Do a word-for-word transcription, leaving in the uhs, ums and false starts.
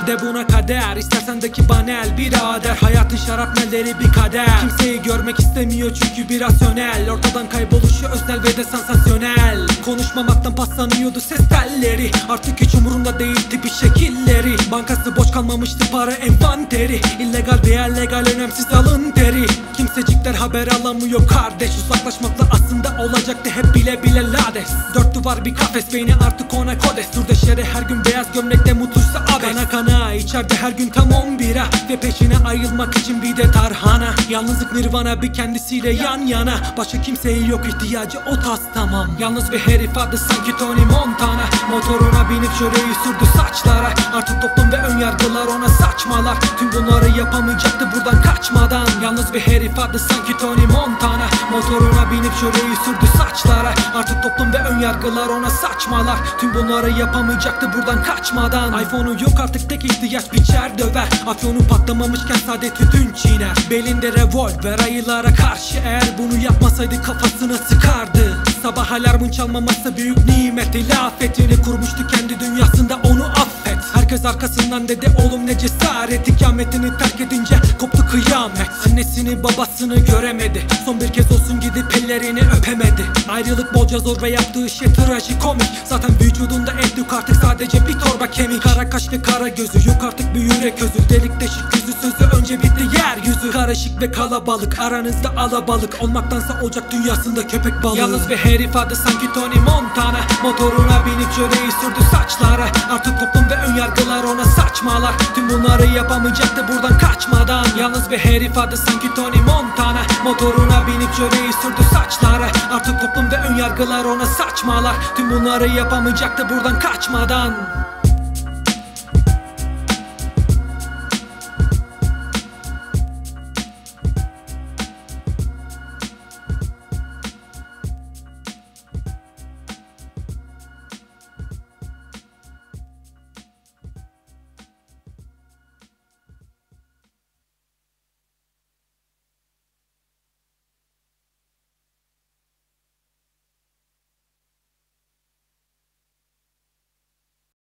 de buna kader, istersen de ki banel birader. Hayatın şarapnelleri bir kader. Kimseyi görmek istemiyor çünkü bir rasyonel. Ortadan kayboluşu öznel ve de sansasyonel. Konuşmamaktan paslanıyordu ses telleri. Artık hiç umurumda değil tipi şekilleri. Bankası boş kalmamıştı para envanteri. İllegal veya legal önemsiz alın teri. Kimsecikler haber alamıyor kardeş. Uzaklaşmakla aslında olacaktı hep bile bile lades. Dört duvar bir kafes, beyni artık ona kodes. Turdeşleri her gün beyaz gömlekte mutluysa abes. Kana kana içeride her gün tam on bira. Ve peşine ayrılmak için bir de tarhana. Yalnızlık nirvana bir kendisiyle yan yana. Başka kimseye yok ihtiyacı o tas tamam. Yalnız bir herif adı sanki Tony Montana. Motoruna binip şöreyi sürdü saçlara. Artık toplum ve önyargılar ona saçmalar. Tüm bunları yapamayacaktı buradan kaçmadan. Yalnız bir herif adı sanki Tony Montana. Motoruna binip şöreyi sürdü saçlara. Artık toplum ve önyargılar ona saçmalar. Tüm bunları yapamayacaktı buradan kaçmadan. iPhone'u yok artık tek ihtiyaç biçer döver. Afyonu patlamamışken sade tütün çiğner. Belinde revolver ayılara karşı. Eğer bunu yapmasaydı kafasına sıkardı. Sabah alarmın çalmaması büyük nimet. Hilafetini kurmuştu kendi dünyasında, onu affet. Herkes arkasından dedi oğlum ne cesaret. İkametini terk edince koptu kıyamet. Annesini babasını göremedi. Son bir kez olsun gidip ellerini öpemedi. Ayrılık bolca zor ve yaptığı şey trajikomik. Zaten vücudunda et yok artık sadece bir torba kemik. Kara kaş ve kara gözü yok artık bir yürek özü. Delik deşik yüzü sözü önce bitti yeryüzü. Karışık ve kalabalık aranızda alabalık. Olmaktansa ocak dünyasında köpek balığı. Yalnız bir herif adı sanki Tony Montana. Motoruna binip şöreyi sürdü saçlara. Artık toplum ve önyargılar ona saçmalar. Tüm bunları yapamayacaktı buradan kaçmadan. Yalnız bir herif adı sanki Tony Montana. Motoruna binip şöreyi sürdü saçlara. Artık toplum ve önyargılar ona saçmalar. Tüm bunları yapamayacaktı buradan kaçmadan.